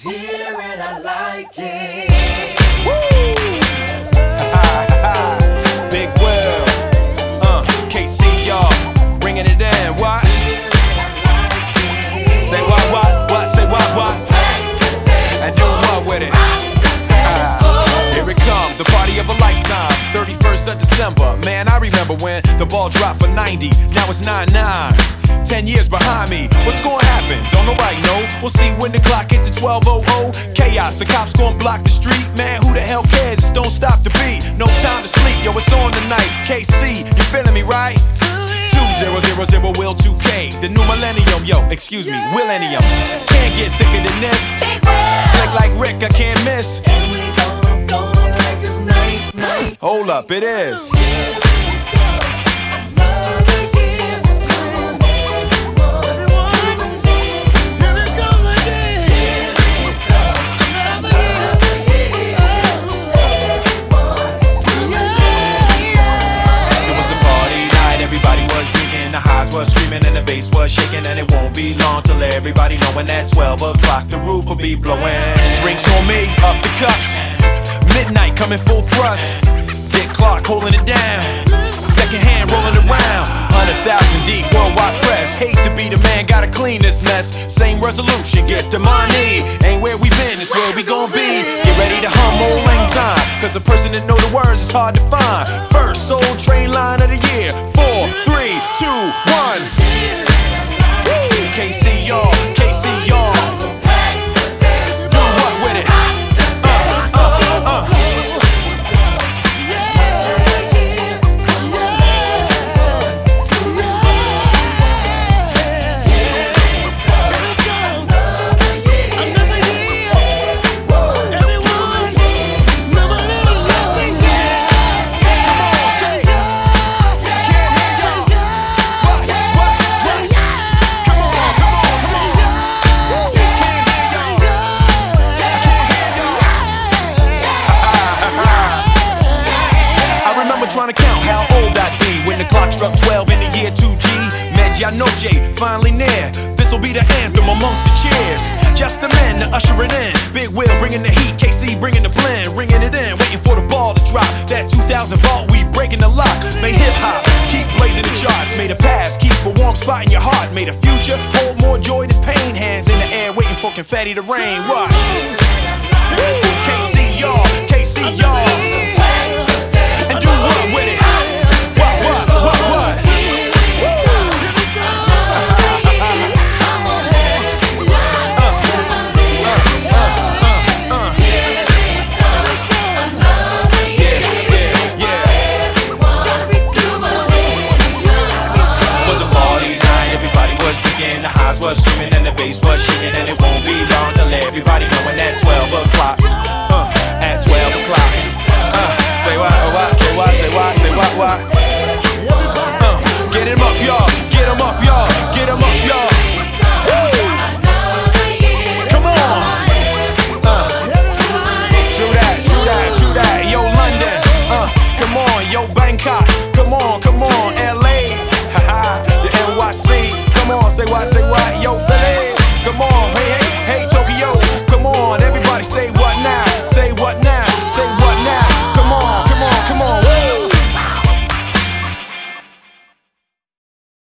here and I like it. Woo! Big Will, KC, y'all, bringing it in. What? Say what? Say what? And do what with it? Here it comes, the party of a lifetime. 31st of December, man, I remember when the ball dropped for 90. Now it's 9-9. 10 years behind me, what's gonna happen? Don't nobody know. We'll see when the clock hits to 12:00. Chaos, the cops gonna block the street. Man, who the hell cares? Just don't stop the beat. No time to sleep, yo, it's on tonight. KC, you feeling me, right? 2000 Will 2K, the new millennium, yo, excuse me, Willennium. Can't get thicker than this. Slick like Rick, I can't miss. And we gonna like it's night. Hold up, it is. Was screaming and the bass was shaking, and it won't be long till everybody knowing that 12 o'clock the roof will be blowing. Drinks on me, up the cups. Midnight coming full thrust. Big clock holding it down. Second hand rolling around. 100,000 deep worldwide press. Hate to be the man, gotta clean this mess. Same resolution, get the money. Ain't where we been, it's where we gon' be. Get ready to hum old lang syne, cause a person that know the words is hard to find. First Soul Train line of the year. 4, 3, 2, 1. KC, y'all, KC, y'all. Do what with it? Trying to count how old I'd be when the clock struck 12 in the year 2G. Medianoche, finally near. This'll be the anthem amongst the cheers. Just the men to usher it in. Big Will bringing the heat, KC bringing the blend, ringing it in, waiting for the ball to drop. That 2000 vault, we breaking the lock. Made hip hop, keep blazing the charts. Made a past, keep a warm spot in your heart. Made a future, hold more joy than pain. Hands in the air, waiting for confetti to rain. What? KC, y'all, KC, y'all. And do what with it? What? Was a party night, everybody was drinking, the highs was screaming and the bass was shaking, and it won't be long till everybody knowing that 12 o'clock. At 12 o'clock. Say what? Get him up, y'all. Get him up, y'all. Get him up, y'all. Come on. True that. Yo, London. Come on, yo, Bangkok. Come on, LA. The NYC. Come on, say what?